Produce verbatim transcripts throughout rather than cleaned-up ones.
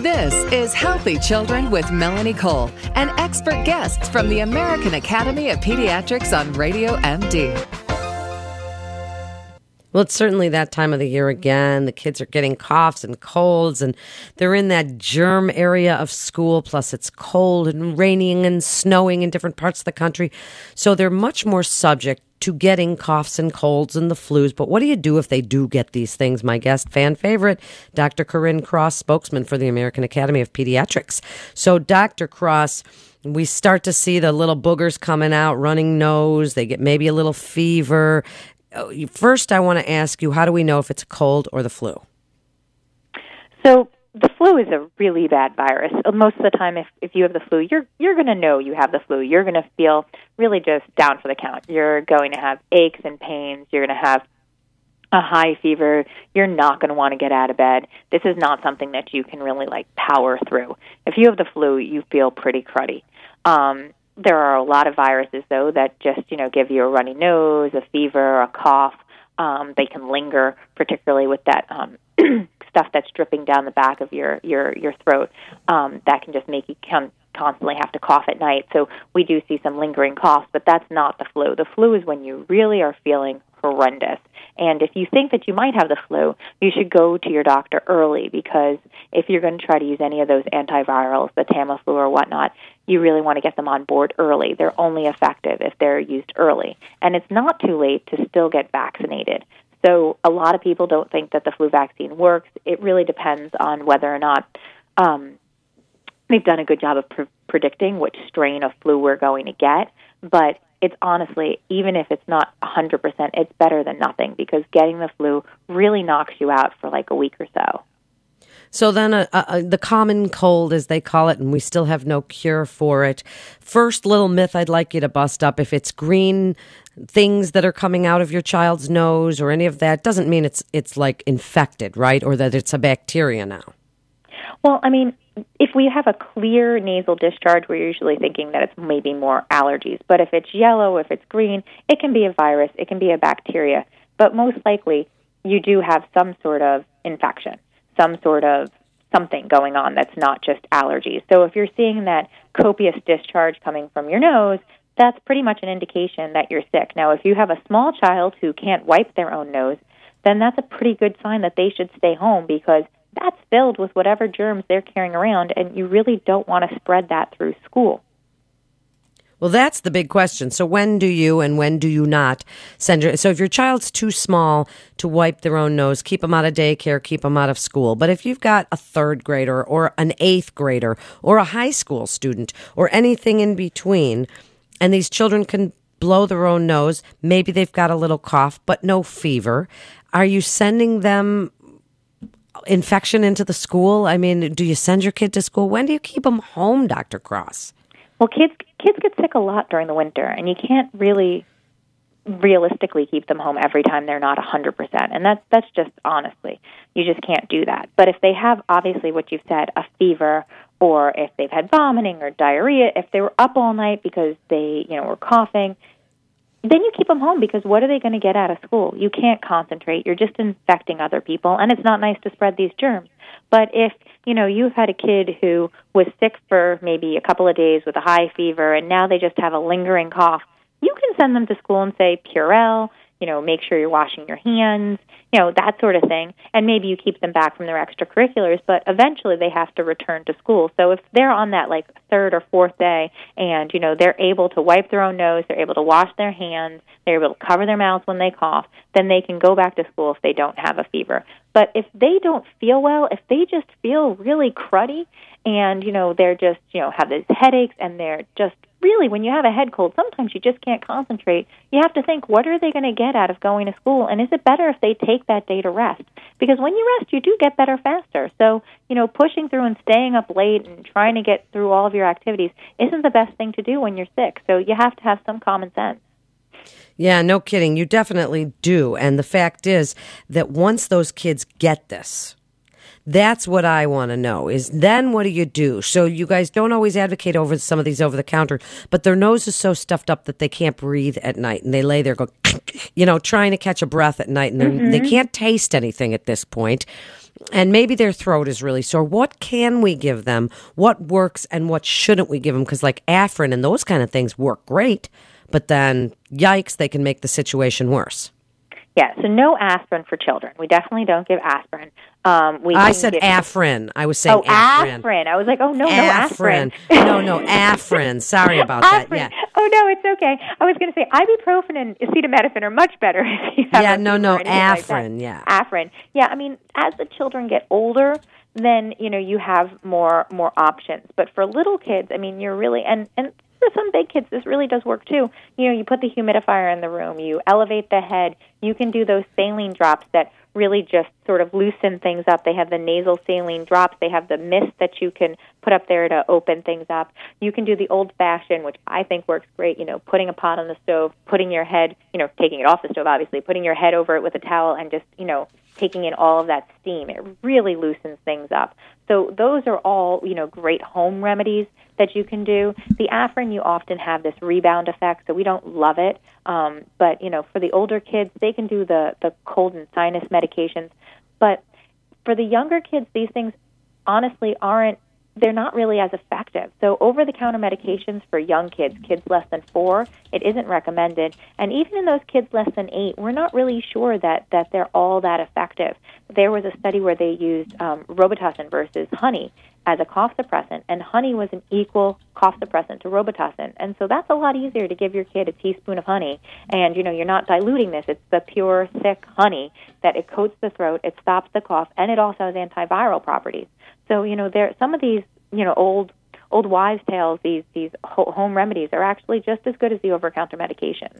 This is Healthy Children with Melanie Cole and expert guests from the American Academy of Pediatrics on Radio M D. Well, it's certainly that time of the year again. The kids are getting coughs and colds, and they're in that germ area of school. Plus, it's cold and raining and snowing in different parts of the country. So they're much more subject to getting coughs and colds and the flus. But what do you do if they do get these things? My guest, fan favorite, Doctor Corinne Cross, spokesman for the American Academy of Pediatrics. So, Doctor Cross, we start to see the little boogers coming out, running nose. They get maybe a little fever. First, I want to ask you, how do we know if it's a cold or the flu? So the flu is a really bad virus. Most of the time, if, if you have the flu, you're you're going to know you have the flu. You're going to feel really just down for the count. You're going to have aches and pains. You're going to have a high fever. You're not going to want to get out of bed. This is not something that you can really, like, power through. If you have the flu, you feel pretty cruddy. Um There are a lot of viruses, though, that just, you know, give you a runny nose, a fever, a cough. Um, they can linger, particularly with that um, stuff that's dripping down the back of your, your, your throat. Um, that can just make you con- constantly have to cough at night. So we do see some lingering coughs, but that's not the flu. The flu is when you really are feeling horrendous. And if you think that you might have the flu, you should go to your doctor early, because if you're going to try to use any of those antivirals, the Tamiflu or whatnot, you really want to get them on board early. They're only effective if they're used early. And it's not too late to still get vaccinated. So a lot of people don't think that the flu vaccine works. It really depends on whether or not um, they've done a good job of pre- predicting which strain of flu we're going to get. But it's honestly, even if it's not one hundred percent, it's better than nothing, because getting the flu really knocks you out for like a week or so. So then uh, uh, the common cold, as they call it, and we still have no cure for it. First little myth I'd like you to bust up: if it's green things that are coming out of your child's nose or any of that, doesn't mean it's it's like infected, right? Or that it's a bacteria now. Well, I mean, if we have a clear nasal discharge, we're usually thinking that it's maybe more allergies. But if it's yellow, if it's green, it can be a virus, it can be a bacteria. But most likely, you do have some sort of infection, some sort of something going on that's not just allergies. So if you're seeing that copious discharge coming from your nose, that's pretty much an indication that you're sick. Now, if you have a small child who can't wipe their own nose, then that's a pretty good sign that they should stay home, because that's filled with whatever germs they're carrying around, and you really don't want to spread that through school. Well, that's the big question. So when do you and when do you not send your... So if your child's too small to wipe their own nose, keep them out of daycare, keep them out of school. But if you've got a third grader or an eighth grader or a high school student or anything in between, and these children can blow their own nose, maybe they've got a little cough but no fever, are you sending them infection into the school? I mean, do you send your kid to school? When do you keep them home, Doctor Cross? Well, kids kids get sick a lot during the winter, and you can't really realistically keep them home every time they're not one hundred percent. And that's, that's just, honestly, you just can't do that. But if they have, obviously, what you've said, a fever, or if they've had vomiting or diarrhea, if they were up all night because they, you know, were coughing, then you keep them home, because what are they going to get out of school? You can't concentrate. You're just infecting other people, and it's not nice to spread these germs. But if, you know, you've had a kid who was sick for maybe a couple of days with a high fever, and now they just have a lingering cough, you can send them to school and say Purell, you know, make sure you're washing your hands, you know, that sort of thing. And maybe you keep them back from their extracurriculars, but eventually they have to return to school. So if they're on that, like, third or fourth day and, you know, they're able to wipe their own nose, they're able to wash their hands, they're able to cover their mouths when they cough, then they can go back to school if they don't have a fever. But if they don't feel well, if they just feel really cruddy and, you know, they're just, you know, have these headaches and they're just really, when you have a head cold, sometimes you just can't concentrate. You have to think, what are they going to get out of going to school? And is it better if they take that day to rest? Because when you rest, you do get better faster. So, you know, pushing through and staying up late and trying to get through all of your activities isn't the best thing to do when you're sick. So you have to have some common sense. Yeah, no kidding. You definitely do. And the fact is that once those kids get this, that's what I want to know, is then what do you do? So you guys don't always advocate over some of these over-the-counter, but their nose is so stuffed up that they can't breathe at night, and they lay there go, you know, trying to catch a breath at night, and mm-hmm. they can't taste anything at this point, and maybe their throat is really sore. What can we give them? What works and what shouldn't we give them? Because like Afrin and those kind of things work great, but then, yikes, they can make the situation worse. Yeah, so no aspirin for children. We definitely don't give aspirin. Um, we I said give... Afrin. I was saying oh, Afrin. Afrin. I was like, oh, no, Afrin. no aspirin. no, no, Afrin. Sorry about Afrin. that. Yeah. Oh, no, it's okay. I was going to say ibuprofen and acetaminophen are much better if you have Yeah, a no, no, Afrin. Like yeah. Afrin. Yeah, I mean, as the children get older, then, you know, you have more more options. But for little kids, I mean, you're really, and, and for some big kids, this really does work too. You know, you put the humidifier in the room, you elevate the head, you can do those saline drops that really just sort of loosen things up. They have the nasal saline drops. They have the mist that you can put up there to open things up. You can do the old-fashioned, which I think works great, you know, putting a pot on the stove, putting your head, you know, taking it off the stove, obviously, putting your head over it with a towel and just, you know, taking in all of that steam. It really loosens things up. So those are all, you know, great home remedies that you can do. The Afrin, you often have this rebound effect, so we don't love it. Um, but, you know, for the older kids, they can do the, the cold and sinus medications. But for the younger kids, these things honestly aren't, they're not really as effective. So over-the-counter medications for young kids, kids less than four, it isn't recommended. And even in those kids less than eight, we're not really sure that, that they're all that effective. There was a study where they used um, Robitussin versus honey as a cough suppressant, and honey was an equal cough suppressant to Robitussin. And so that's a lot easier to give your kid a teaspoon of honey. And, you know, you're not diluting this. It's the pure, thick honey that it coats the throat, it stops the cough, and it also has antiviral properties. So, you know, there some of these, you know, old old wives' tales, these these home remedies are actually just as good as the over-the-counter medications.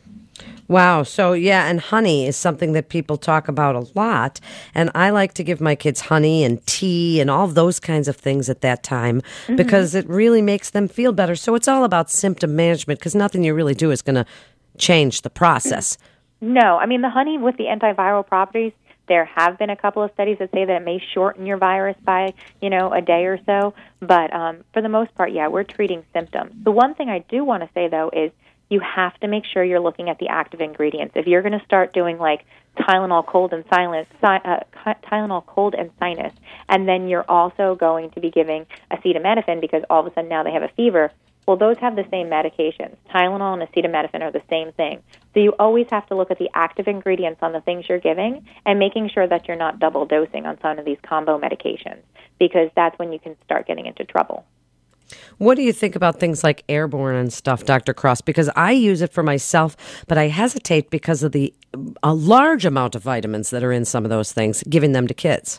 Wow. So, yeah, and honey is something that people talk about a lot. And I like to give my kids honey and tea and all those kinds of things at that time mm-hmm. because it really makes them feel better. So it's all about symptom management because nothing you really do is going to change the process. No. I mean, the honey with the antiviral properties, there have been a couple of studies that say that it may shorten your virus by, you know, a day or so. But um, for the most part, yeah, we're treating symptoms. The one thing I do want to say, though, is you have to make sure you're looking at the active ingredients. If you're going to start doing like Tylenol cold and silence, uh, Tylenol cold and sinus, and then you're also going to be giving acetaminophen because all of a sudden now they have a fever, well, those have the same medications. Tylenol and acetaminophen are the same thing. So you always have to look at the active ingredients on the things you're giving and making sure that you're not double dosing on some of these combo medications because that's when you can start getting into trouble. What do you think about things like Airborne and stuff, Doctor Cross? Because I use it for myself, but I hesitate because of the a large amount of vitamins that are in some of those things, giving them to kids.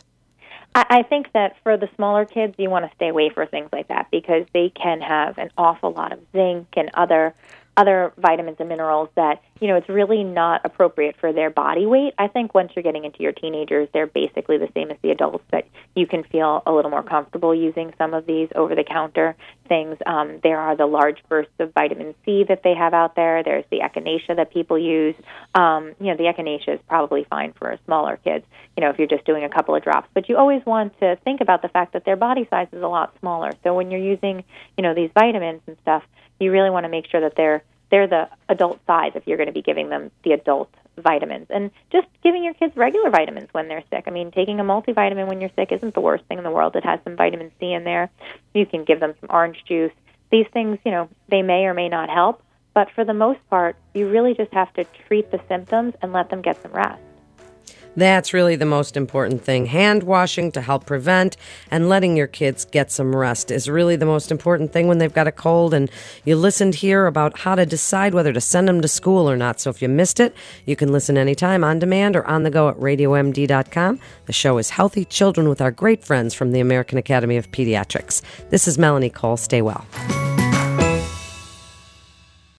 I think that for the smaller kids, you want to stay away from things like that because they can have an awful lot of zinc and other other vitamins and minerals that, you know, it's really not appropriate for their body weight. I think once you're getting into your teenagers, they're basically the same as the adults, but you can feel a little more comfortable using some of these over-the-counter things. Um, there are the large bursts of vitamin C that they have out there. There's the echinacea that people use. Um, you know, the echinacea is probably fine for smaller kids, you know, if you're just doing a couple of drops. But you always want to think about the fact that their body size is a lot smaller. So when you're using, you know, these vitamins and stuff, you really want to make sure that they're they're the adult size if you're going to be giving them the adult vitamins. And just giving your kids regular vitamins when they're sick. I mean, taking a multivitamin when you're sick isn't the worst thing in the world. It has some vitamin C in there. You can give them some orange juice. These things, you know, they may or may not help, but for the most part, you really just have to treat the symptoms and let them get some rest. That's really the most important thing. Hand washing to help prevent and letting your kids get some rest is really the most important thing when they've got a cold. And you listened here about how to decide whether to send them to school or not. So if you missed it, you can listen anytime on demand or on the go at radio m d dot com. The show is Healthy Children with our great friends from the American Academy of Pediatrics. This is Melanie Cole. Stay well.